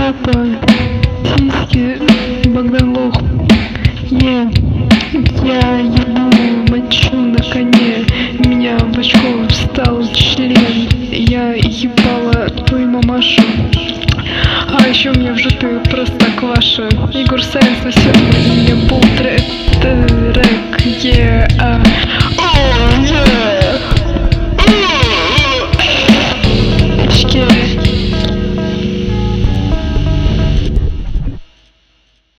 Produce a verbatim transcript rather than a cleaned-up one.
жопа, сиськи, Богдан Лох. Yeah. Я ебу мочу на коне, меня в очко встал член. Я ебала твою мамашу, а еще у меня в жопе просто кваша. Егор Сайенс носит мне полтрек, yeah. О,